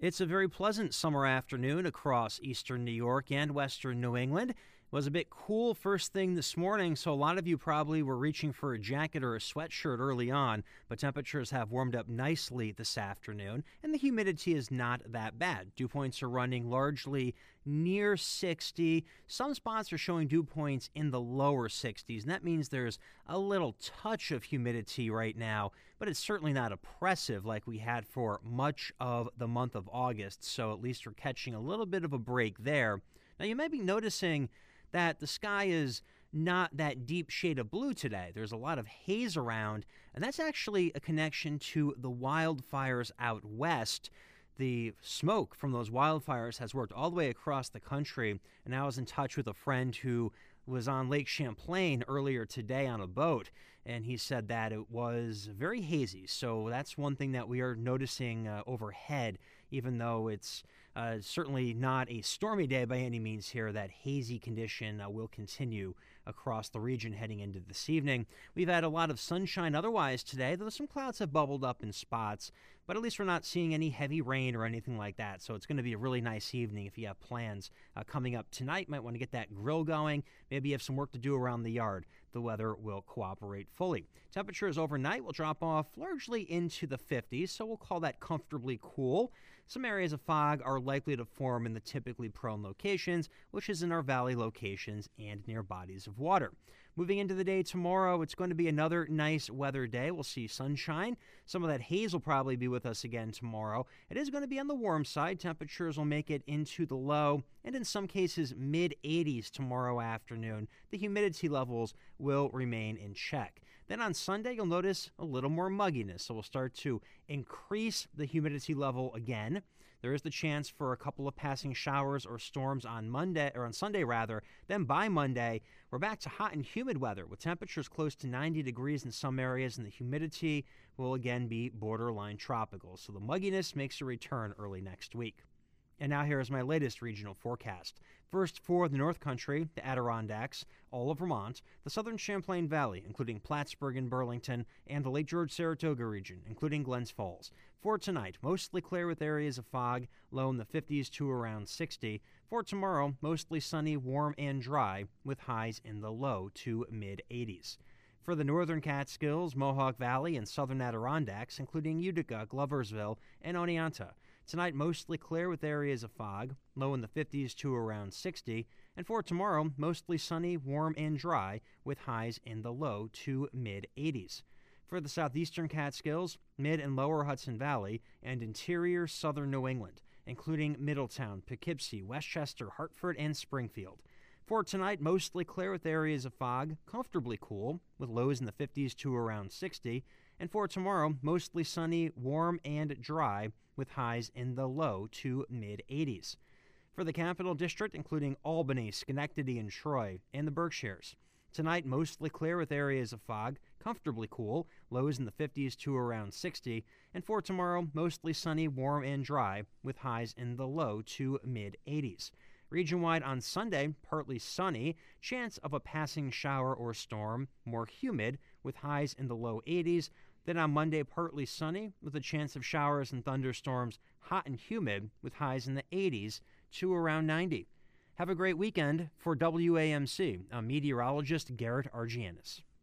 It's a very pleasant summer afternoon across eastern New York and western New England. It was a bit cool first thing this morning, so a lot of you probably were reaching for a jacket or a sweatshirt early on, but temperatures have warmed up nicely this afternoon, and the humidity is not that bad. Dew points are running largely near 60. Some spots are showing dew points in the lower 60s, and that means there's a little touch of humidity right now, but it's certainly not oppressive like we had for much of the month of August, so at least we're catching a little bit of a break there. Now, you may be noticing that the sky is not that deep shade of blue today. There's a lot of haze around, and that's actually a connection to the wildfires out west. The smoke from those wildfires has worked all the way across the country, and I was in touch with a friend who was on Lake Champlain earlier today on a boat, and he said that it was very hazy. So that's one thing that we are noticing overhead, even though it's certainly not a stormy day by any means here. That hazy condition will continue across the region heading into this evening. We've had a lot of sunshine otherwise today, though some clouds have bubbled up in spots, but at least we're not seeing any heavy rain or anything like that. So it's going to be a really nice evening if you have plans coming up tonight. Might want to get that grill going. Maybe you have some work to do around the yard. The weather will cooperate fully. Temperatures overnight will drop off largely into the 50s, so we'll call that comfortably cool. Some areas of fog are likely to form in the typically prone locations, which is in our valley locations and near bodies of water. Moving into the day tomorrow, it's going to be another nice weather day. We'll see sunshine. Some of that haze will probably be with us again tomorrow. It is going to be on the warm side. Temperatures will make it into the low and in some cases mid-80s tomorrow afternoon. The humidity levels will remain in check. Then on Sunday, you'll notice a little more mugginess, so we'll start to increase the humidity level again. There is the chance for a couple of passing showers or storms on Sunday. Then by Monday, we're back to hot and humid weather with temperatures close to 90 degrees in some areas, and the humidity will again be borderline tropical. So the mugginess makes a return early next week. And now here is my latest regional forecast. First, for the North Country, the Adirondacks, all of Vermont, the southern Champlain Valley, including Plattsburgh and Burlington, and the Lake George-Saratoga region, including Glens Falls. For tonight, mostly clear with areas of fog, low in the 50s to around 60. For tomorrow, mostly sunny, warm, and dry, with highs in the low to mid-80s. For the northern Catskills, Mohawk Valley, and southern Adirondacks, including Utica, Gloversville, and Oneonta. Tonight, mostly clear with areas of fog, low in the 50s to around 60. And for tomorrow, mostly sunny, warm, and dry, with highs in the low to mid-80s. For the southeastern Catskills, mid and lower Hudson Valley, and interior southern New England, including Middletown, Poughkeepsie, Westchester, Hartford, and Springfield. For tonight, mostly clear with areas of fog, comfortably cool, with lows in the 50s to around 60. And for tomorrow, mostly sunny, warm, and dry, with highs in the low to mid-80s. For the Capital District, including Albany, Schenectady, and Troy, and the Berkshires. Tonight, mostly clear with areas of fog, comfortably cool, lows in the 50s to around 60. And for tomorrow, mostly sunny, warm, and dry, with highs in the low to mid-80s. Region-wide on Sunday, partly sunny, chance of a passing shower or storm, more humid, with highs in the low 80s. Then on Monday, partly sunny, with a chance of showers and thunderstorms, hot and humid, with highs in the 80s to around 90. Have a great weekend. For WAMC, I'm meteorologist Garrett Argianis.